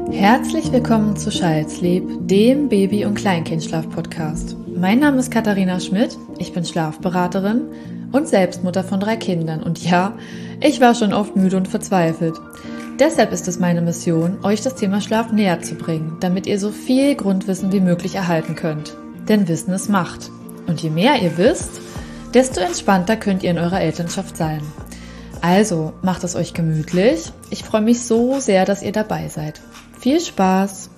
Herzlich willkommen zu Child's-Sleep, dem Baby- und Kleinkindschlaf-Podcast. Mein Name ist Katharina Schmidt, ich bin Schlafberaterin und Selbstmutter von 3 Kindern. Und ja, ich war schon oft müde und verzweifelt. Deshalb ist es meine Mission, euch das Thema Schlaf näher zu bringen, damit ihr so viel Grundwissen wie möglich erhalten könnt. Denn Wissen ist Macht. Und je mehr ihr wisst, desto entspannter könnt ihr in eurer Elternschaft sein. Also, macht es euch gemütlich. Ich freue mich so sehr, dass ihr dabei seid. Viel Spaß!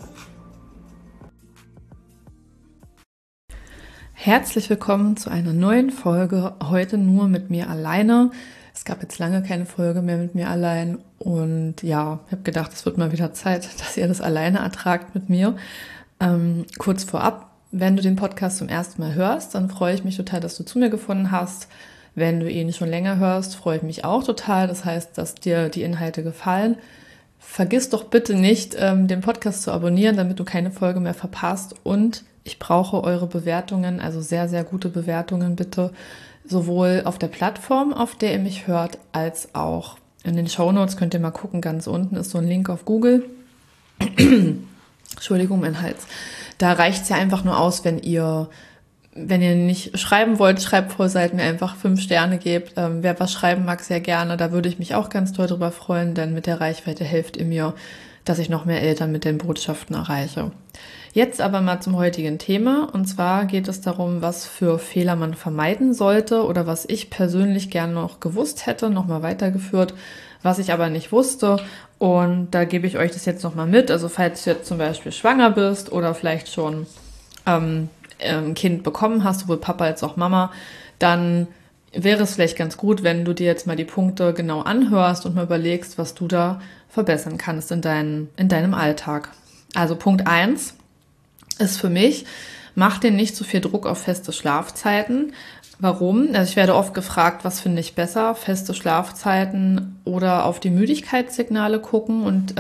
Herzlich willkommen zu einer neuen Folge, heute nur mit mir alleine. Es gab jetzt lange keine Folge mehr mit mir allein und ja, ich habe gedacht, es wird mal wieder Zeit, dass ihr das alleine ertragt mit mir. Kurz vorab, wenn du den Podcast zum ersten Mal hörst, dann freue ich mich total, dass du zu mir gefunden hast. Wenn du ihn schon länger hörst, freue ich mich auch total. Das heißt, dass dir die Inhalte gefallen. Vergiss doch bitte nicht, den Podcast zu abonnieren, damit du keine Folge mehr verpasst. Und ich brauche eure Bewertungen, also sehr, sehr gute Bewertungen bitte, sowohl auf der Plattform, auf der ihr mich hört, als auch in den Shownotes. Könnt ihr mal gucken, ganz unten ist so ein Link auf Google. Entschuldigung, mein Hals. Da reicht es ja einfach nur aus, wenn ihr nicht schreiben wollt, schreibvoll seid, mir einfach 5 Sterne gebt. Wer was schreiben mag, sehr gerne. Da würde ich mich auch ganz toll drüber freuen, denn mit der Reichweite helft ihr mir, dass ich noch mehr Eltern mit den Botschaften erreiche. Jetzt aber mal zum heutigen Thema. Und zwar geht es darum, was für Fehler man vermeiden sollte oder was ich persönlich gerne noch gewusst hätte, nochmal weitergeführt, was ich aber nicht wusste. Und da gebe ich euch das jetzt nochmal mit. Also falls du jetzt zum Beispiel schwanger bist oder vielleicht schon ein Kind bekommen hast, sowohl Papa als auch Mama, dann wäre es vielleicht ganz gut, wenn du dir jetzt mal die Punkte genau anhörst und mal überlegst, was du da verbessern kannst in deinem Alltag. Also Punkt 1 ist für mich, mach dir nicht so viel Druck auf feste Schlafzeiten. Warum? Also ich werde oft gefragt, was finde ich besser, feste Schlafzeiten oder auf die Müdigkeitssignale gucken und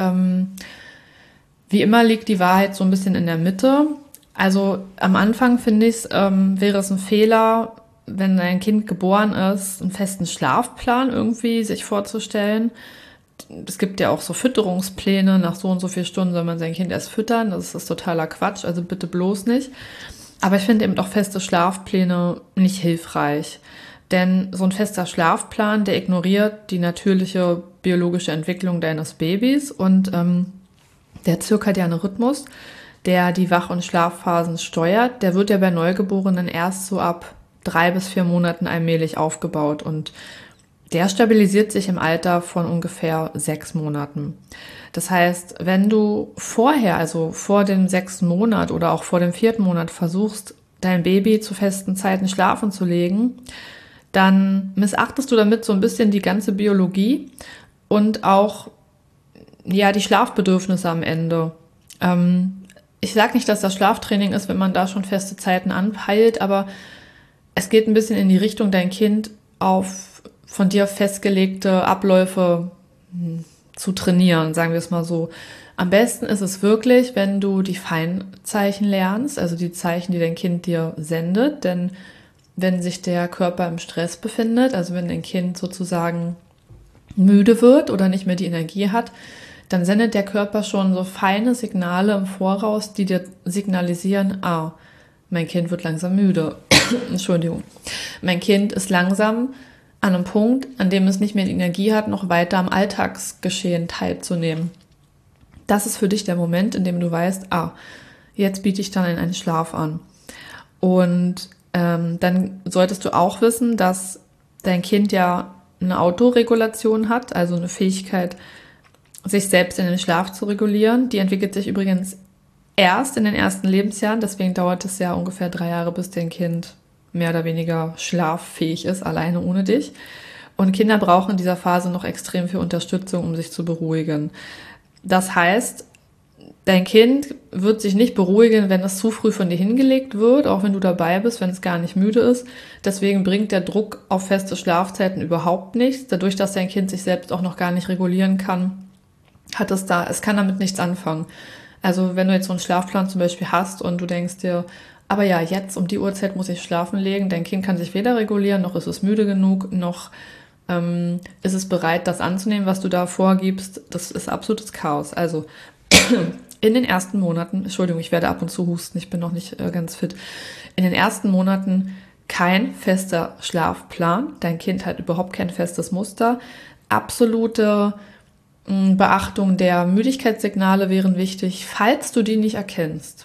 wie immer liegt die Wahrheit so ein bisschen in der Mitte. Also am Anfang finde ich, wäre es ein Fehler, wenn ein Kind geboren ist, einen festen Schlafplan irgendwie sich vorzustellen. Es gibt ja auch so Fütterungspläne, nach so und so viel Stunden soll man sein Kind erst füttern. Das ist totaler Quatsch, also bitte bloß nicht. Aber ich finde eben auch feste Schlafpläne nicht hilfreich. Denn so ein fester Schlafplan, der ignoriert die natürliche biologische Entwicklung deines Babys und der zirkadiane Rhythmus, der die Wach- und Schlafphasen steuert, der wird ja bei Neugeborenen erst so ab 3 bis 4 Monaten allmählich aufgebaut und der stabilisiert sich im Alter von ungefähr 6 Monaten. Das heißt, wenn du vorher, also vor dem 6. Monat oder auch vor dem 4. Monat versuchst, dein Baby zu festen Zeiten schlafen zu legen, dann missachtest du damit so ein bisschen die ganze Biologie und auch ja die Schlafbedürfnisse am Ende. Ich sage nicht, dass das Schlaftraining ist, wenn man da schon feste Zeiten anpeilt, aber es geht ein bisschen in die Richtung, dein Kind auf von dir festgelegte Abläufe zu trainieren, sagen wir es mal so. Am besten ist es wirklich, wenn du die Feinzeichen lernst, also die Zeichen, die dein Kind dir sendet, denn wenn sich der Körper im Stress befindet, also wenn dein Kind sozusagen müde wird oder nicht mehr die Energie hat, dann sendet der Körper schon so feine Signale im Voraus, die dir signalisieren, mein Kind wird langsam müde. Entschuldigung. Mein Kind ist langsam an einem Punkt, an dem es nicht mehr die Energie hat, noch weiter am Alltagsgeschehen teilzunehmen. Das ist für dich der Moment, in dem du weißt, jetzt biete ich dann einen Schlaf an. Und dann solltest du auch wissen, dass dein Kind ja eine Autoregulation hat, also eine Fähigkeit, sich selbst in den Schlaf zu regulieren. Die entwickelt sich übrigens erst in den ersten Lebensjahren, deswegen dauert es ja ungefähr 3 Jahre, bis dein Kind mehr oder weniger schlaffähig ist, alleine ohne dich. Und Kinder brauchen in dieser Phase noch extrem viel Unterstützung, um sich zu beruhigen. Das heißt, dein Kind wird sich nicht beruhigen, wenn es zu früh von dir hingelegt wird, auch wenn du dabei bist, wenn es gar nicht müde ist. Deswegen bringt der Druck auf feste Schlafzeiten überhaupt nichts. Dadurch, dass dein Kind sich selbst auch noch gar nicht regulieren kann, es kann damit nichts anfangen. Also wenn du jetzt so einen Schlafplan zum Beispiel hast und du denkst dir, aber ja, jetzt um die Uhrzeit muss ich schlafen legen, dein Kind kann sich weder regulieren, noch ist es müde genug, noch ist es bereit, das anzunehmen, was du da vorgibst. Das ist absolutes Chaos. Also in den ersten Monaten, Entschuldigung, ich werde ab und zu husten, ich bin noch nicht ganz fit, in den ersten Monaten kein fester Schlafplan. Dein Kind hat überhaupt kein festes Muster. Absolute Beachtung der Müdigkeitssignale wären wichtig, falls du die nicht erkennst.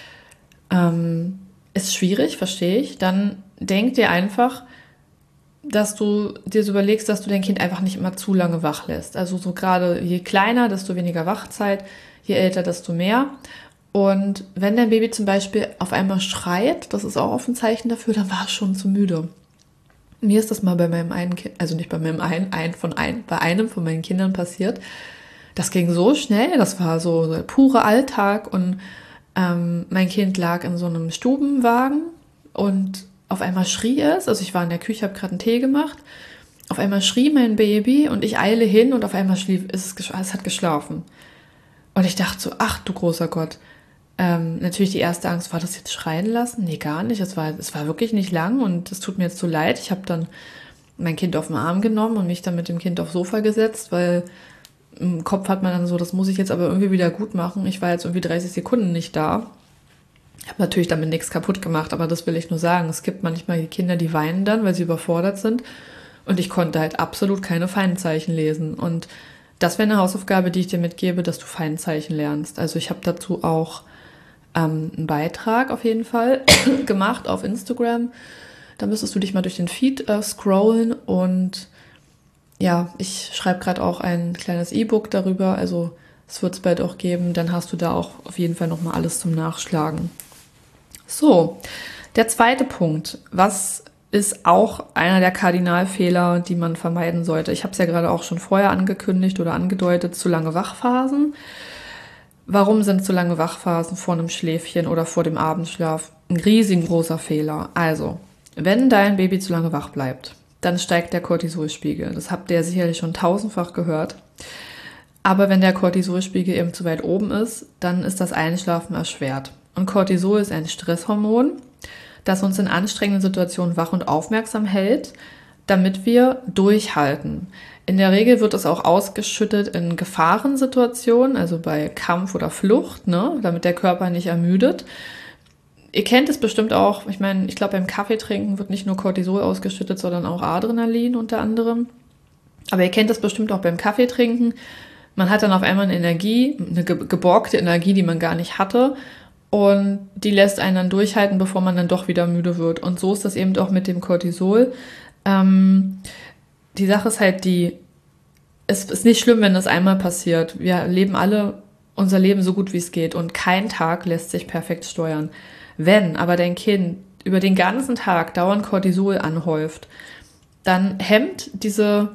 Ist schwierig, verstehe ich. Dann denk dir einfach, dass du dir so überlegst, dass du dein Kind einfach nicht immer zu lange wach lässt. Also so gerade je kleiner, desto weniger Wachzeit, je älter, desto mehr. Und wenn dein Baby zum Beispiel auf einmal schreit, das ist auch oft ein Zeichen dafür, dann war es schon zu müde. Mir ist das mal bei meinem einen Kind, also nicht bei meinem bei einem von meinen Kindern passiert. Das ging so schnell, das war so der pure Alltag und mein Kind lag in so einem Stubenwagen und auf einmal schrie es, also ich war in der Küche, habe gerade einen Tee gemacht, auf einmal schrie mein Baby und ich eile hin und auf einmal es hat geschlafen. Und ich dachte so, ach du großer Gott. Natürlich die erste Angst, war das jetzt schreien lassen? Nee, gar nicht. Es war wirklich nicht lang und es tut mir jetzt so leid. Ich habe dann mein Kind auf den Arm genommen und mich dann mit dem Kind aufs Sofa gesetzt, weil im Kopf hat man dann so, das muss ich jetzt aber irgendwie wieder gut machen. Ich war jetzt irgendwie 30 Sekunden nicht da. Ich habe natürlich damit nichts kaputt gemacht, aber das will ich nur sagen. Es gibt manchmal die Kinder, die weinen dann, weil sie überfordert sind. Und ich konnte halt absolut keine Feinzeichen lesen. Und das wäre eine Hausaufgabe, die ich dir mitgebe, dass du Feinzeichen lernst. Also ich habe dazu auch einen Beitrag auf jeden Fall gemacht auf Instagram. Da müsstest du dich mal durch den Feed scrollen. Und ja, ich schreibe gerade auch ein kleines E-Book darüber. Also es wird es bald auch geben. Dann hast du da auch auf jeden Fall nochmal alles zum Nachschlagen. So, der zweite Punkt. Was ist auch einer der Kardinalfehler, die man vermeiden sollte? Ich habe es ja gerade auch schon vorher angekündigt oder angedeutet, zu lange Wachphasen. Warum sind zu lange Wachphasen vor einem Schläfchen oder vor dem Abendschlaf ein riesengroßer Fehler? Also, wenn dein Baby zu lange wach bleibt, dann steigt der Cortisolspiegel. Das habt ihr sicherlich schon tausendfach gehört. Aber wenn der Cortisolspiegel eben zu weit oben ist, dann ist das Einschlafen erschwert. Und Cortisol ist ein Stresshormon, das uns in anstrengenden Situationen wach und aufmerksam hält, damit wir durchhalten. In der Regel wird es auch ausgeschüttet in Gefahrensituationen, also bei Kampf oder Flucht, ne, damit der Körper nicht ermüdet. Ihr kennt es bestimmt auch, ich glaube beim Kaffeetrinken wird nicht nur Cortisol ausgeschüttet, sondern auch Adrenalin unter anderem. Aber ihr kennt es bestimmt auch beim Kaffeetrinken. Man hat dann auf einmal eine Energie, eine geborgte Energie, die man gar nicht hatte. Und die lässt einen dann durchhalten, bevor man dann doch wieder müde wird. Und so ist das eben auch mit dem Cortisol. Die Sache ist halt es ist nicht schlimm, wenn das einmal passiert. Wir leben alle unser Leben so gut wie es geht und kein Tag lässt sich perfekt steuern. Wenn aber dein Kind über den ganzen Tag dauernd Cortisol anhäuft, dann hemmt diese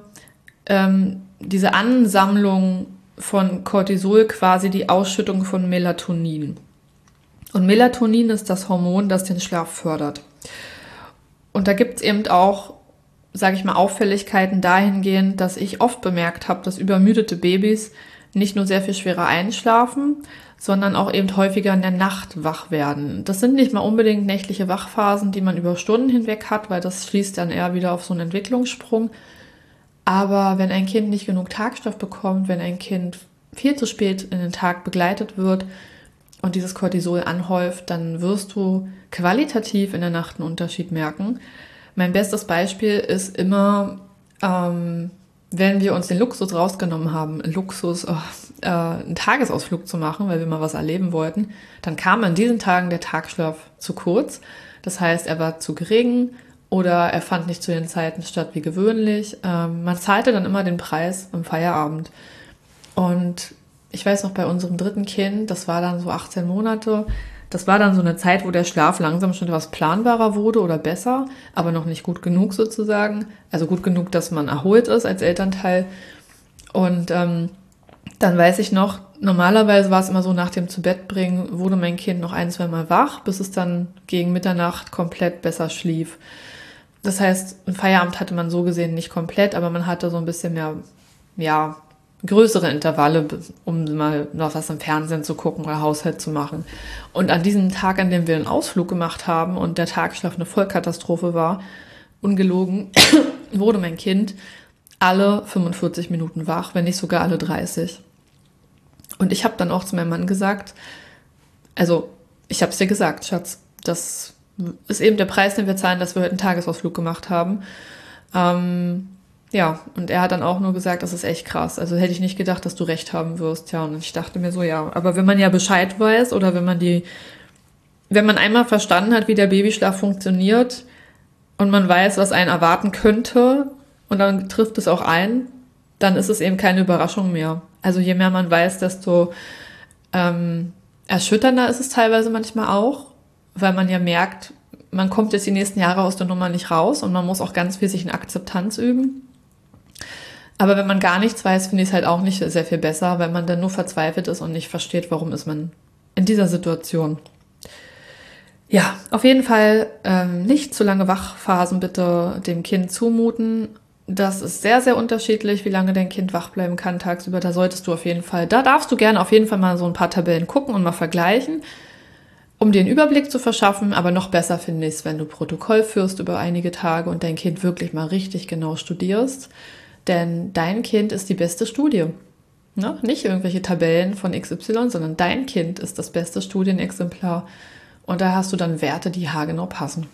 Ansammlung von Cortisol quasi die Ausschüttung von Melatonin. Und Melatonin ist das Hormon, das den Schlaf fördert. Und da gibt es eben auch, sage ich mal, Auffälligkeiten dahingehend, dass ich oft bemerkt habe, dass übermüdete Babys nicht nur sehr viel schwerer einschlafen, sondern auch eben häufiger in der Nacht wach werden. Das sind nicht mal unbedingt nächtliche Wachphasen, die man über Stunden hinweg hat, weil das schließt dann eher wieder auf so einen Entwicklungssprung. Aber wenn ein Kind nicht genug Tagstoff bekommt, wenn ein Kind viel zu spät in den Tag begleitet wird und dieses Cortisol anhäuft, dann wirst du qualitativ in der Nacht einen Unterschied merken. Mein bestes Beispiel ist immer, wenn wir uns den Luxus rausgenommen haben, einen Tagesausflug zu machen, weil wir mal was erleben wollten, dann kam an diesen Tagen der Tagschlaf zu kurz. Das heißt, er war zu gering oder er fand nicht zu den Zeiten statt wie gewöhnlich. Man zahlte dann immer den Preis im Feierabend. Und ich weiß noch, bei unserem dritten Kind, das war dann so 18 Monate, das war dann so eine Zeit, wo der Schlaf langsam schon etwas planbarer wurde oder besser, aber noch nicht gut genug sozusagen. Also gut genug, dass man erholt ist als Elternteil. Und dann weiß ich noch, normalerweise war es immer so, nach dem Zubettbringen wurde mein Kind noch 1-2 Mal wach, bis es dann gegen Mitternacht komplett besser schlief. Das heißt, ein Feierabend hatte man so gesehen nicht komplett, aber man hatte so ein bisschen mehr, ja, größere Intervalle, um mal noch was im Fernsehen zu gucken oder Haushalt zu machen. Und an diesem Tag, an dem wir einen Ausflug gemacht haben und der Tagschlaf eine Vollkatastrophe war, ungelogen, wurde mein Kind alle 45 Minuten wach, wenn nicht sogar alle 30. Und ich habe dann auch zu meinem Mann gesagt, also ich habe es dir gesagt, Schatz, das ist eben der Preis, den wir zahlen, dass wir heute einen Tagesausflug gemacht haben. Ja, und er hat dann auch nur gesagt, das ist echt krass. Also hätte ich nicht gedacht, dass du recht haben wirst. Ja, und ich dachte mir so, ja, aber wenn man ja Bescheid weiß oder wenn man einmal verstanden hat, wie der Babyschlaf funktioniert und man weiß, was einen erwarten könnte und dann trifft es auch ein, dann ist es eben keine Überraschung mehr. Also je mehr man weiß, desto erschütternder ist es teilweise manchmal auch, weil man ja merkt, man kommt jetzt die nächsten Jahre aus der Nummer nicht raus und man muss auch ganz viel sich in Akzeptanz üben. Aber wenn man gar nichts weiß, finde ich es halt auch nicht sehr viel besser, weil man dann nur verzweifelt ist und nicht versteht, warum ist man in dieser Situation. Ja, auf jeden Fall nicht zu lange Wachphasen bitte dem Kind zumuten. Das ist sehr, sehr unterschiedlich, wie lange dein Kind wach bleiben kann tagsüber. Da darfst du gerne auf jeden Fall mal so ein paar Tabellen gucken und mal vergleichen, um dir einen Überblick zu verschaffen. Aber noch besser finde ich es, wenn du Protokoll führst über einige Tage und dein Kind wirklich mal richtig genau studierst. Denn dein Kind ist die beste Studie. Ne? Nicht irgendwelche Tabellen von XY, sondern dein Kind ist das beste Studienexemplar. Und da hast du dann Werte, die haargenau passen.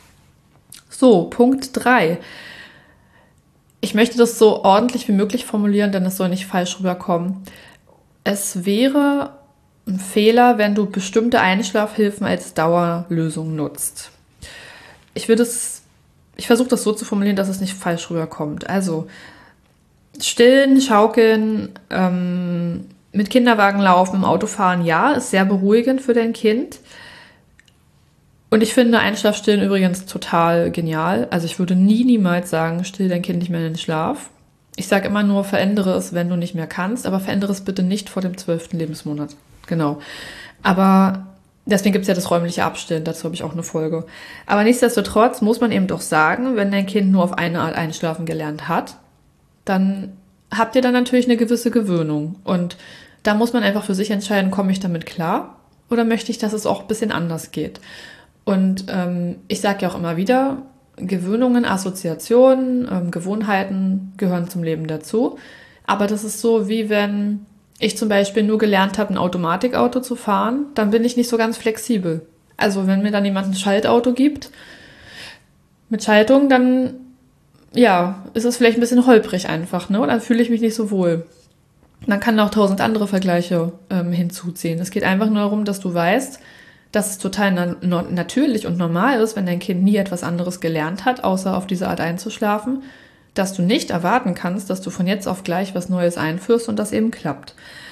So, Punkt 3. Ich möchte das so ordentlich wie möglich formulieren, denn es soll nicht falsch rüberkommen. Es wäre ein Fehler, wenn du bestimmte Einschlafhilfen als Dauerlösung nutzt. Ich versuche das so zu formulieren, dass es nicht falsch rüberkommt. Also stillen, schaukeln, mit Kinderwagen laufen, im Auto fahren, ja, ist sehr beruhigend für dein Kind. Und ich finde Einschlafstillen übrigens total genial. Also ich würde niemals sagen, still dein Kind nicht mehr in den Schlaf. Ich sage immer nur, verändere es, wenn du nicht mehr kannst, aber verändere es bitte nicht vor dem 12. Lebensmonat. Genau. Aber deswegen gibt es ja das räumliche Abstillen, dazu habe ich auch eine Folge. Aber nichtsdestotrotz muss man eben doch sagen, wenn dein Kind nur auf eine Art einschlafen gelernt hat, dann habt ihr dann natürlich eine gewisse Gewöhnung. Und da muss man einfach für sich entscheiden, komme ich damit klar oder möchte ich, dass es auch ein bisschen anders geht. Und ich sage ja auch immer wieder, Gewöhnungen, Assoziationen, Gewohnheiten gehören zum Leben dazu. Aber das ist so, wie wenn ich zum Beispiel nur gelernt habe, ein Automatikauto zu fahren, dann bin ich nicht so ganz flexibel. Also wenn mir dann jemand ein Schaltauto gibt mit Schaltung, dann ja, ist es vielleicht ein bisschen holprig einfach, ne? Und dann fühle ich mich nicht so wohl. Man kann auch 1000 andere Vergleiche hinzuziehen. Es geht einfach nur darum, dass du weißt, dass es total natürlich und normal ist, wenn dein Kind nie etwas anderes gelernt hat, außer auf diese Art einzuschlafen, dass du nicht erwarten kannst, dass du von jetzt auf gleich was Neues einführst und das eben klappt.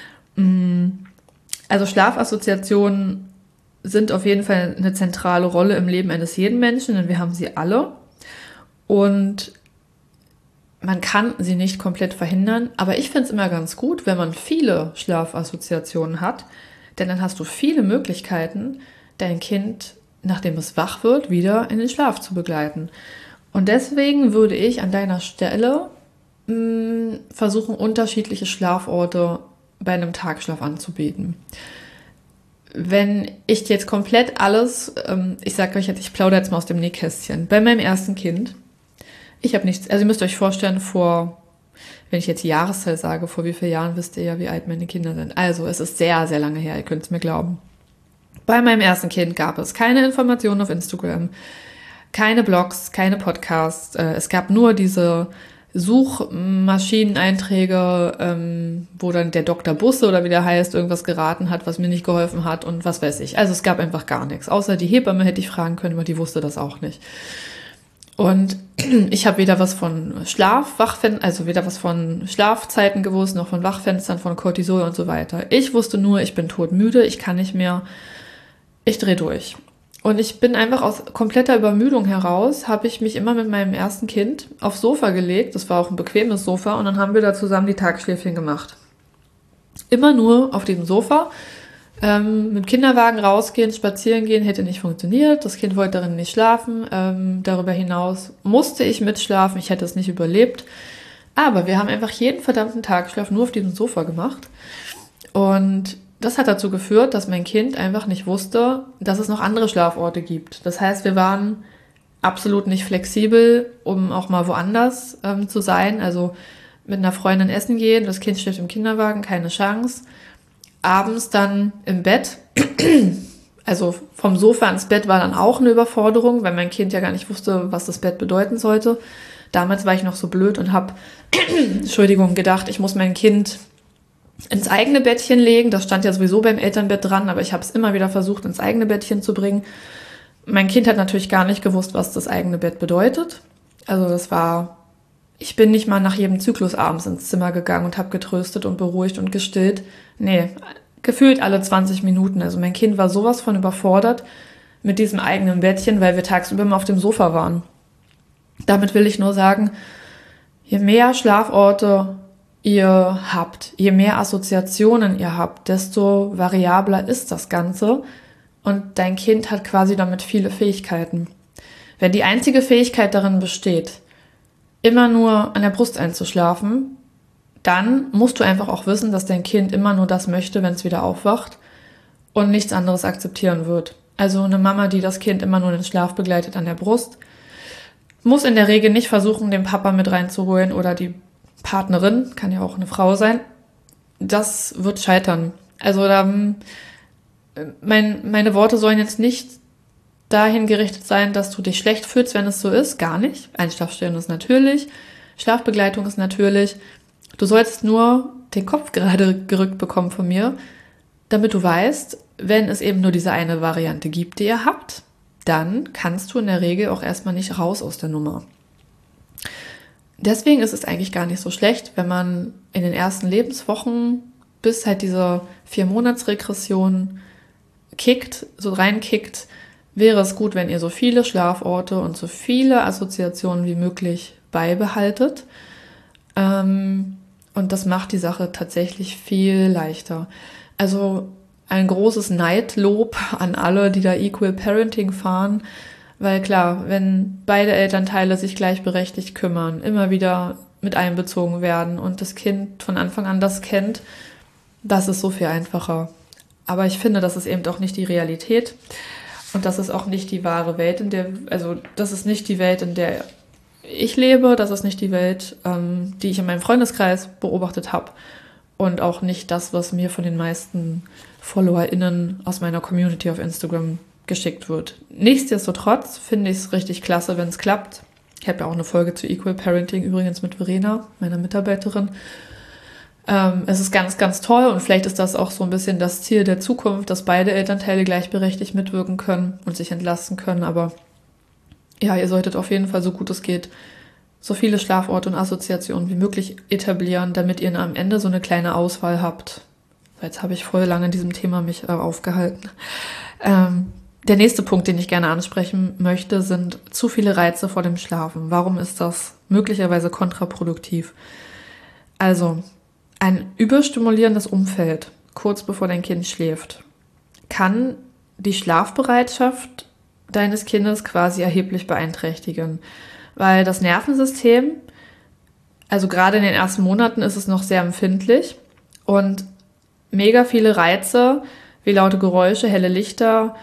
Also Schlafassoziationen sind auf jeden Fall eine zentrale Rolle im Leben eines jeden Menschen, denn wir haben sie alle. Und man kann sie nicht komplett verhindern, aber ich finde es immer ganz gut, wenn man viele Schlafassoziationen hat, denn dann hast du viele Möglichkeiten, dein Kind, nachdem es wach wird, wieder in den Schlaf zu begleiten. Und deswegen würde ich an deiner Stelle versuchen, unterschiedliche Schlaforte bei einem Tagschlaf anzubieten. Wenn ich jetzt komplett alles, ich sage euch jetzt, ich plaudere jetzt mal aus dem Nähkästchen, bei meinem ersten Kind, ich habe nichts, also ihr müsst euch vorstellen, wenn ich jetzt die Jahreszahl sage, vor wie vielen Jahren wisst ihr ja, wie alt meine Kinder sind. Also es ist sehr, sehr lange her, ihr könnt es mir glauben. Bei meinem ersten Kind gab es keine Informationen auf Instagram, keine Blogs, keine Podcasts. Es gab nur diese Suchmaschineneinträge, wo dann der Dr. Busse oder wie der heißt, irgendwas geraten hat, was mir nicht geholfen hat und was weiß ich. Also es gab einfach gar nichts. Außer die Hebamme hätte ich fragen können, aber die wusste das auch nicht. Und ich habe weder was von weder was von Schlafzeiten gewusst, noch von Wachfenstern, von Cortisol und so weiter. Ich wusste nur, ich bin todmüde, ich kann nicht mehr, ich drehe durch. Und ich bin einfach aus kompletter Übermüdung heraus, habe ich mich immer mit meinem ersten Kind aufs Sofa gelegt. Das war auch ein bequemes Sofa und dann haben wir da zusammen die Tagschläfchen gemacht. Immer nur auf diesem Sofa. Mit dem Kinderwagen rausgehen, spazieren gehen, hätte nicht funktioniert. Das Kind wollte darin nicht schlafen. Darüber hinaus musste ich mitschlafen. Ich hätte es nicht überlebt. Aber wir haben einfach jeden verdammten Tagschlaf nur auf diesem Sofa gemacht. Und das hat dazu geführt, dass mein Kind einfach nicht wusste, dass es noch andere Schlaforte gibt. Das heißt, wir waren absolut nicht flexibel, um auch mal woanders zu sein. Also mit einer Freundin essen gehen, das Kind steht im Kinderwagen, keine Chance. abends dann im Bett, also vom Sofa ins Bett war dann auch eine Überforderung, weil mein Kind ja gar nicht wusste, was das Bett bedeuten sollte. Damals war ich noch so blöd und habe, Entschuldigung, gedacht, ich muss mein Kind ins eigene Bettchen legen. Das stand ja sowieso beim Elternbett dran, aber ich habe es immer wieder versucht, ins eigene Bettchen zu bringen. Mein Kind hat natürlich gar nicht gewusst, was das eigene Bett bedeutet. Also ich bin nicht mal nach jedem Zyklus abends ins Zimmer gegangen und habe getröstet und beruhigt und gestillt. Nee, gefühlt alle 20 Minuten. Also mein Kind war sowas von überfordert mit diesem eigenen Bettchen, weil wir tagsüber immer auf dem Sofa waren. Damit will ich nur sagen, je mehr Schlaforte ihr habt, je mehr Assoziationen ihr habt, desto variabler ist das Ganze. Und dein Kind hat quasi damit viele Fähigkeiten. Wenn die einzige Fähigkeit darin besteht, immer nur an der Brust einzuschlafen, dann musst du einfach auch wissen, dass dein Kind immer nur das möchte, wenn es wieder aufwacht und nichts anderes akzeptieren wird. Also eine Mama, die das Kind immer nur in den Schlaf begleitet an der Brust, muss in der Regel nicht versuchen, den Papa mit reinzuholen oder die Partnerin, kann ja auch eine Frau sein. Das wird scheitern. Also meine Worte sollen jetzt nicht dahin gerichtet sein, dass du dich schlecht fühlst, wenn es so ist. Gar nicht. Einschlafstörung ist natürlich. Schlafbegleitung ist natürlich. Du sollst nur den Kopf gerade gerückt bekommen von mir, damit du weißt, wenn es eben nur diese eine Variante gibt, die ihr habt, dann kannst du in der Regel auch erstmal nicht raus aus der Nummer. Deswegen ist es eigentlich gar nicht so schlecht, wenn man in den ersten Lebenswochen bis halt diese 4-Monats-Regression so reinkickt, wäre es gut, wenn ihr so viele Schlaforte und so viele Assoziationen wie möglich beibehaltet. Und das macht die Sache tatsächlich viel leichter. Also ein großes Neidlob an alle, die da Equal Parenting fahren, weil klar, wenn beide Elternteile sich gleichberechtigt kümmern, immer wieder mit einbezogen werden und das Kind von Anfang an das kennt, das ist so viel einfacher. Aber ich finde, das ist eben doch nicht die Realität und das ist auch nicht die wahre Welt, das ist nicht die Welt, in der ich lebe, das ist nicht die Welt, die ich in meinem Freundeskreis beobachtet habe und auch nicht das, was mir von den meisten FollowerInnen aus meiner Community auf Instagram geschickt wird. Nichtsdestotrotz finde ich es richtig klasse, wenn es klappt. Ich habe ja auch eine Folge zu Equal Parenting übrigens mit Verena, meiner Mitarbeiterin. Es ist ganz, ganz toll und vielleicht ist das auch so ein bisschen das Ziel der Zukunft, dass beide Elternteile gleichberechtigt mitwirken können und sich entlasten können. Aber ja, ihr solltet auf jeden Fall, so gut es geht, so viele Schlaforte und Assoziationen wie möglich etablieren, damit ihr am Ende so eine kleine Auswahl habt. Jetzt habe ich voll lange in diesem Thema mich aufgehalten. Der nächste Punkt, den ich gerne ansprechen möchte, sind zu viele Reize vor dem Schlafen. Warum ist das möglicherweise kontraproduktiv? Also, ein überstimulierendes Umfeld, kurz bevor dein Kind schläft, kann die Schlafbereitschaft deines Kindes quasi erheblich beeinträchtigen. Weil das Nervensystem, also gerade in den ersten Monaten ist es noch sehr empfindlich und mega viele Reize, wie laute Geräusche, helle Lichter,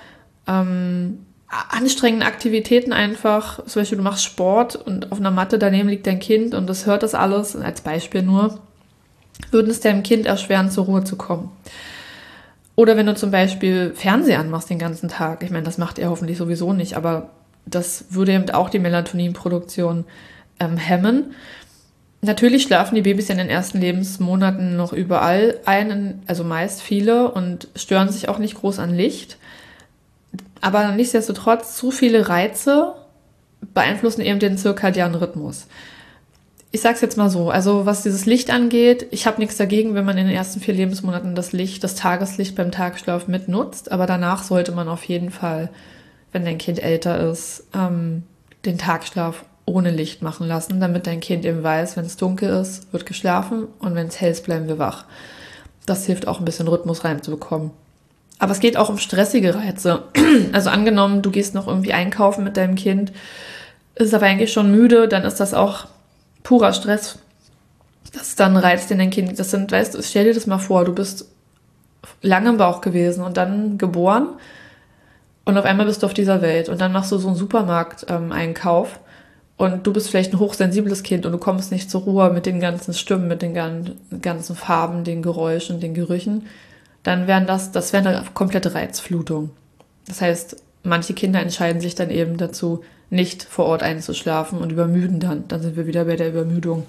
anstrengende Aktivitäten einfach, zum Beispiel du machst Sport und auf einer Matte daneben liegt dein Kind und das hört das alles, als Beispiel nur, würden es deinem Kind erschweren, zur Ruhe zu kommen. Oder wenn du zum Beispiel Fernseher anmachst den ganzen Tag, ich meine, das macht er hoffentlich sowieso nicht, aber das würde eben auch die Melatoninproduktion hemmen. Natürlich schlafen die Babys in den ersten Lebensmonaten noch überall ein, also meist viele und stören sich auch nicht groß an Licht. Aber nichtsdestotrotz, zu viele Reize beeinflussen eben den zirkadianen Rhythmus. Ich sag's jetzt mal so, also was dieses Licht angeht, ich habe nichts dagegen, wenn man in den ersten 4 Lebensmonaten das Tageslicht beim Tagschlaf mitnutzt, aber danach sollte man auf jeden Fall, wenn dein Kind älter ist, den Tagschlaf ohne Licht machen lassen, damit dein Kind eben weiß, wenn es dunkel ist, wird geschlafen und wenn es hell ist, bleiben wir wach. Das hilft auch ein bisschen Rhythmus reinzubekommen. Aber es geht auch um stressige Reize. Also angenommen, du gehst noch irgendwie einkaufen mit deinem Kind, ist aber eigentlich schon müde, dann ist das auch purer Stress. Das ist dann ein Reiz, den dein Kind, weißt du, stell dir das mal vor, du bist lange im Bauch gewesen und dann geboren und auf einmal bist du auf dieser Welt und dann machst du so einen Supermarkt-Einkauf und du bist vielleicht ein hochsensibles Kind und du kommst nicht zur Ruhe mit den ganzen Stimmen, mit den ganzen Farben, den Geräuschen, den Gerüchen. dann das wäre eine komplette Reizflutung. Das heißt, manche Kinder entscheiden sich dann eben dazu, nicht vor Ort einzuschlafen und übermüden dann. Dann sind wir wieder bei der Übermüdung.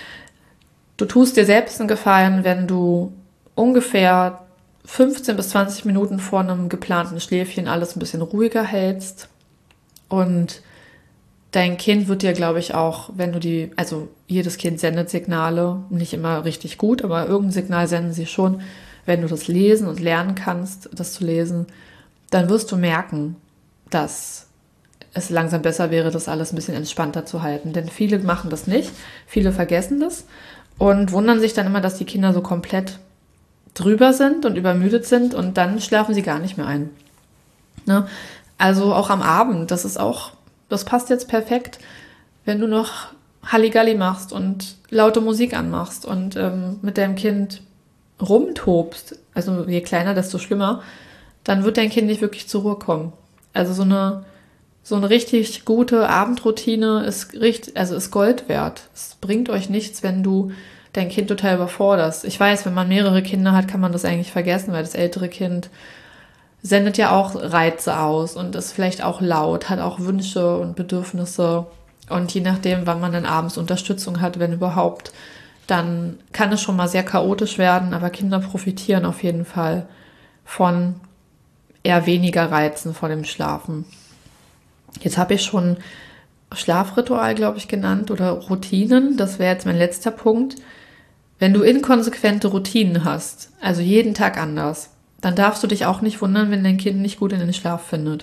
Du tust dir selbst einen Gefallen, wenn du ungefähr 15 bis 20 Minuten vor einem geplanten Schläfchen alles ein bisschen ruhiger hältst. Und dein Kind wird dir, glaube ich, auch, wenn du also jedes Kind sendet Signale, nicht immer richtig gut, aber irgendein Signal senden sie schon. Wenn du das lesen und lernen kannst, das zu lesen, dann wirst du merken, dass es langsam besser wäre, das alles ein bisschen entspannter zu halten. Denn viele machen das nicht, viele vergessen das und wundern sich dann immer, dass die Kinder so komplett drüber sind und übermüdet sind und dann schlafen sie gar nicht mehr ein. Ne? Also auch am Abend, das passt jetzt perfekt, wenn du noch Halligalli machst und laute Musik anmachst und mit deinem Kind rumtobst, also je kleiner, desto schlimmer, dann wird dein Kind nicht wirklich zur Ruhe kommen. Also so eine richtig gute Abendroutine ist Gold wert. Es bringt euch nichts, wenn du dein Kind total überforderst. Ich weiß, wenn man mehrere Kinder hat, kann man das eigentlich vergessen, weil das ältere Kind sendet ja auch Reize aus und ist vielleicht auch laut, hat auch Wünsche und Bedürfnisse. Und je nachdem, wann man dann abends Unterstützung hat, wenn überhaupt, dann kann es schon mal sehr chaotisch werden, aber Kinder profitieren auf jeden Fall von eher weniger Reizen vor dem Schlafen. Jetzt habe ich schon Schlafritual, glaube ich, genannt oder Routinen. Das wäre jetzt mein letzter Punkt. Wenn du inkonsequente Routinen hast, also jeden Tag anders, dann darfst du dich auch nicht wundern, wenn dein Kind nicht gut in den Schlaf findet.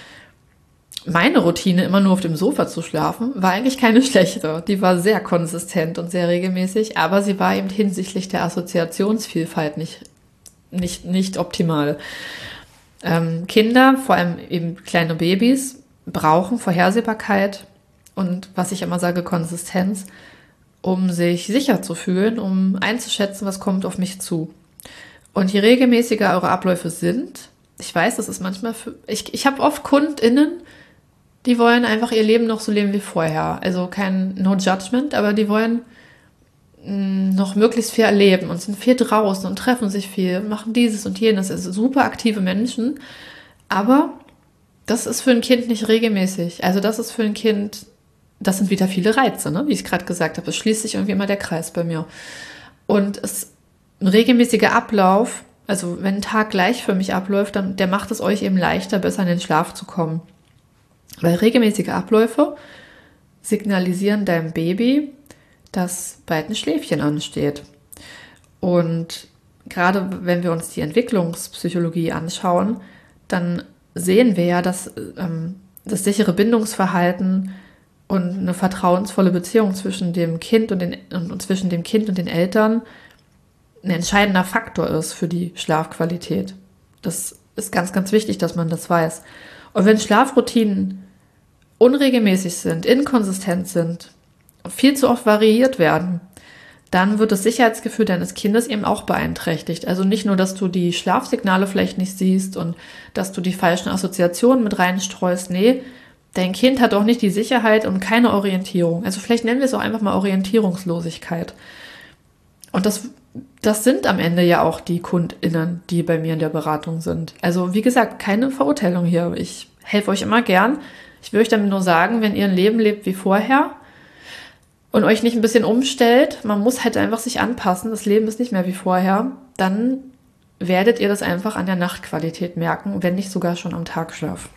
Meine Routine, immer nur auf dem Sofa zu schlafen, war eigentlich keine schlechte. Die war sehr konsistent und sehr regelmäßig, aber sie war eben hinsichtlich der Assoziationsvielfalt nicht optimal. Kinder, vor allem eben kleine Babys, brauchen Vorhersehbarkeit und, was ich immer sage, Konsistenz, um sich sicher zu fühlen, um einzuschätzen, was kommt auf mich zu. Und je regelmäßiger eure Abläufe sind, ich weiß, das ist manchmal, ich habe oft KundInnen, die wollen einfach ihr Leben noch so leben wie vorher. Also kein No Judgment, aber die wollen noch möglichst viel erleben und sind viel draußen und treffen sich viel, machen dieses und jenes. Also super aktive Menschen. Aber das ist für ein Kind nicht regelmäßig. Also das ist für ein Kind, das sind wieder viele Reize, ne? Wie ich gerade gesagt habe. Es schließt sich irgendwie immer der Kreis bei mir. Und ein regelmäßiger Ablauf, also wenn ein Tag gleich für mich abläuft, dann der macht es euch eben leichter, besser in den Schlaf zu kommen. Weil regelmäßige Abläufe signalisieren deinem Baby, dass bald ein Schläfchen ansteht. Und gerade wenn wir uns die Entwicklungspsychologie anschauen, dann sehen wir ja, dass das sichere Bindungsverhalten und eine vertrauensvolle Beziehung zwischen dem Kind und zwischen dem Kind und den Eltern ein entscheidender Faktor ist für die Schlafqualität. Das ist ganz, ganz wichtig, dass man das weiß. Und wenn Schlafroutinen unregelmäßig sind, inkonsistent sind, viel zu oft variiert werden, dann wird das Sicherheitsgefühl deines Kindes eben auch beeinträchtigt. Also nicht nur, dass du die Schlafsignale vielleicht nicht siehst und dass du die falschen Assoziationen mit reinstreust. Nee, dein Kind hat auch nicht die Sicherheit und keine Orientierung. Also vielleicht nennen wir es auch einfach mal Orientierungslosigkeit. Und das sind am Ende ja auch die KundInnen, die bei mir in der Beratung sind. Also wie gesagt, keine Verurteilung hier. Ich helfe euch immer gern. Ich will euch damit nur sagen, wenn ihr ein Leben lebt wie vorher und euch nicht ein bisschen umstellt, man muss halt einfach sich anpassen, das Leben ist nicht mehr wie vorher, dann werdet ihr das einfach an der Nachtqualität merken, wenn nicht sogar schon am Tagschlaf.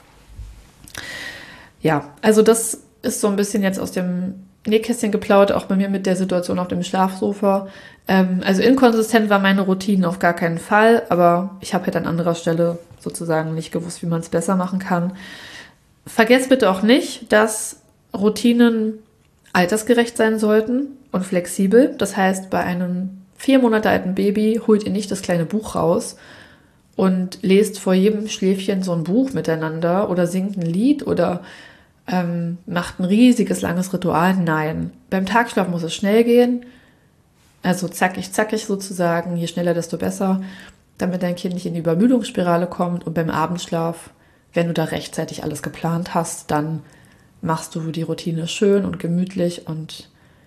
Ja, also das ist so ein bisschen jetzt aus dem Nähkästchen geplaudert, auch bei mir mit der Situation auf dem Schlafsofa. Also inkonsistent war meine Routine auf gar keinen Fall, aber ich habe halt an anderer Stelle sozusagen nicht gewusst, wie man es besser machen kann. Vergesst bitte auch nicht, dass Routinen altersgerecht sein sollten und flexibel. Das heißt, bei einem 4 Monate alten Baby holt ihr nicht das kleine Buch raus und lest vor jedem Schläfchen so ein Buch miteinander oder singt ein Lied oder macht ein riesiges, langes Ritual. Nein, beim Tagschlaf muss es schnell gehen, also zackig, zackig sozusagen, je schneller, desto besser, damit dein Kind nicht in die Übermüdungsspirale kommt. Und beim Abendschlaf, wenn du da rechtzeitig alles geplant hast, dann machst du die Routine schön und gemütlich und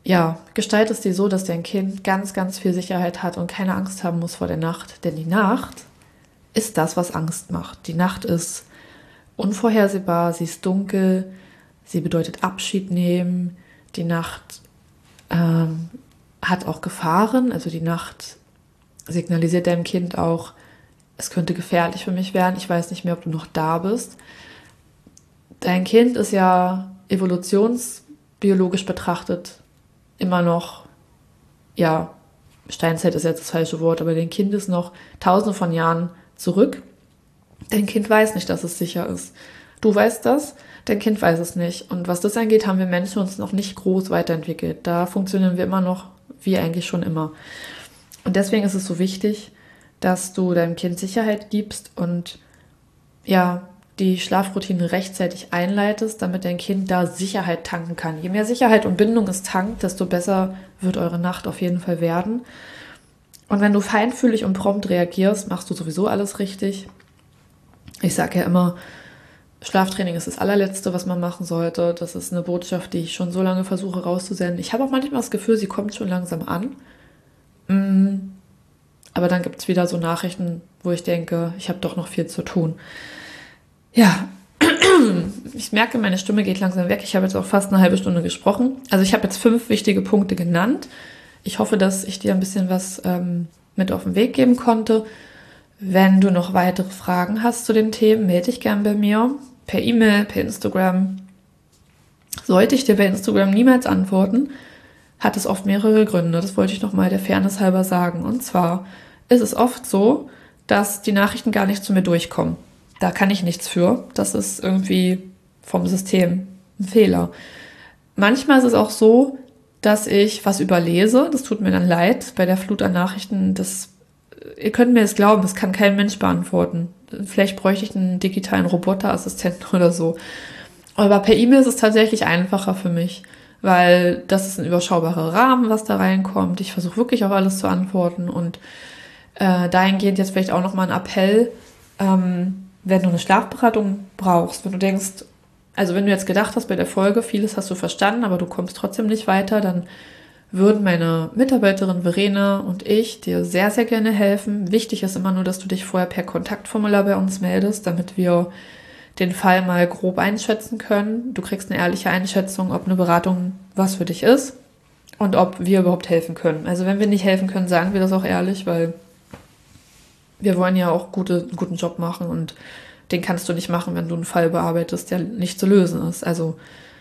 gestalt es dir so, dass dein Kind ganz, ganz viel Sicherheit hat und keine Angst haben muss vor der Nacht. Denn die Nacht ist das, was Angst macht. Die Nacht ist unvorhersehbar, sie ist dunkel, sie bedeutet Abschied nehmen. Die Nacht hat auch Gefahren, also die Nacht signalisiert deinem Kind auch, es könnte gefährlich für mich werden, ich weiß nicht mehr, ob du noch da bist. Dein Kind ist ja evolutionsbiologisch betrachtet immer noch, Steinzeit ist jetzt das falsche Wort, aber dein Kind ist noch tausende von Jahren zurück. Dein Kind weiß nicht, dass es sicher ist. Du weißt das, dein Kind weiß es nicht. Und was das angeht, haben wir Menschen uns noch nicht groß weiterentwickelt. Da funktionieren wir immer noch wie eigentlich schon immer. Und deswegen ist es so wichtig, dass du deinem Kind Sicherheit gibst und die Schlafroutine rechtzeitig einleitest, damit dein Kind da Sicherheit tanken kann. Je mehr Sicherheit und Bindung es tankt, desto besser wird eure Nacht auf jeden Fall werden. Und wenn du feinfühlig und prompt reagierst, machst du sowieso alles richtig. Ich sage ja immer, Schlaftraining ist das allerletzte, was man machen sollte. Das ist eine Botschaft, die ich schon so lange versuche rauszusenden. Ich habe auch manchmal das Gefühl, sie kommt schon langsam an. Aber dann gibt es wieder so Nachrichten, wo ich denke, ich habe doch noch viel zu tun. Ja, ich merke, meine Stimme geht langsam weg. Ich habe jetzt auch fast eine halbe Stunde gesprochen. Also ich habe jetzt 5 wichtige Punkte genannt. Ich hoffe, dass ich dir ein bisschen was mit auf den Weg geben konnte. Wenn du noch weitere Fragen hast zu den Themen, melde dich gern bei mir. Per E-Mail, per Instagram. Sollte ich dir bei Instagram niemals antworten, hat es oft mehrere Gründe. Das wollte ich nochmal der Fairness halber sagen. Und zwar ist es oft so, dass die Nachrichten gar nicht zu mir durchkommen. Da kann ich nichts für. Das ist irgendwie vom System ein Fehler. Manchmal ist es auch so, dass ich was überlese. Das tut mir dann leid bei der Flut an Nachrichten. Ihr könnt mir das glauben, das kann kein Mensch beantworten. Vielleicht bräuchte ich einen digitalen Roboterassistenten oder so. Aber per E-Mail ist es tatsächlich einfacher für mich, weil das ist ein überschaubarer Rahmen, was da reinkommt. Ich versuche wirklich auf alles zu antworten und dahingehend jetzt vielleicht auch nochmal ein Appell, wenn du eine Schlafberatung brauchst, wenn du denkst, also wenn du jetzt gedacht hast bei der Folge, vieles hast du verstanden, aber du kommst trotzdem nicht weiter, dann würden meine Mitarbeiterin Verena und ich dir sehr, sehr gerne helfen. Wichtig ist immer nur, dass du dich vorher per Kontaktformular bei uns meldest, damit wir den Fall mal grob einschätzen können. Du kriegst eine ehrliche Einschätzung, ob eine Beratung was für dich ist und ob wir überhaupt helfen können. Also wenn wir nicht helfen können, sagen wir das auch ehrlich, weil wir wollen ja auch einen guten Job machen und den kannst du nicht machen, wenn du einen Fall bearbeitest, der nicht zu lösen ist. Also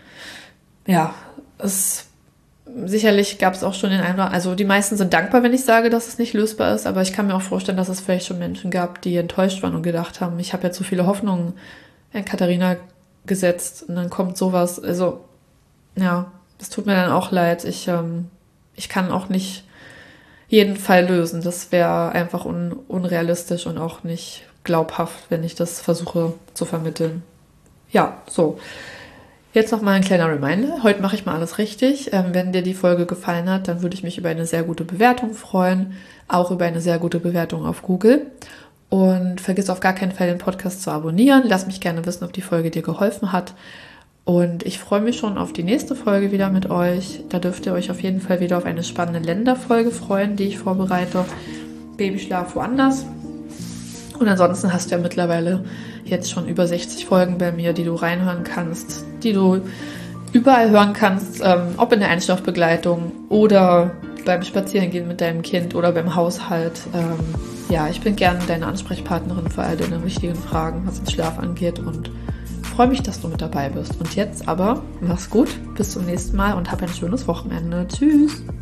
sicherlich gab es auch schon den einen oder anderen, also die meisten sind dankbar, wenn ich sage, dass es nicht lösbar ist, aber ich kann mir auch vorstellen, dass es vielleicht schon Menschen gab, die enttäuscht waren und gedacht haben, ich habe jetzt so viele Hoffnungen in Katharina gesetzt und dann kommt sowas. Also das tut mir dann auch leid. Ich kann auch nicht jeden Fall lösen. Das wäre einfach unrealistisch und auch nicht glaubhaft, wenn ich das versuche zu vermitteln. Ja, so. Jetzt noch mal ein kleiner Reminder. Heute mache ich mal alles richtig. Wenn dir die Folge gefallen hat, dann würde ich mich über eine sehr gute Bewertung freuen. Auch über eine sehr gute Bewertung auf Google. Und vergiss auf gar keinen Fall, den Podcast zu abonnieren. Lass mich gerne wissen, ob die Folge dir geholfen hat. Und ich freue mich schon auf die nächste Folge wieder mit euch. Da dürft ihr euch auf jeden Fall wieder auf eine spannende Länderfolge freuen, die ich vorbereite. Babyschlaf woanders. Und ansonsten hast du ja mittlerweile jetzt schon über 60 Folgen bei mir, die du reinhören kannst, die du überall hören kannst, ob in der Einschlafbegleitung oder beim Spazierengehen mit deinem Kind oder beim Haushalt. Ich bin gerne deine Ansprechpartnerin für all deine wichtigen Fragen, was den Schlaf angeht, und freue mich, dass du mit dabei bist. Und jetzt aber, mach's gut, bis zum nächsten Mal und hab ein schönes Wochenende. Tschüss!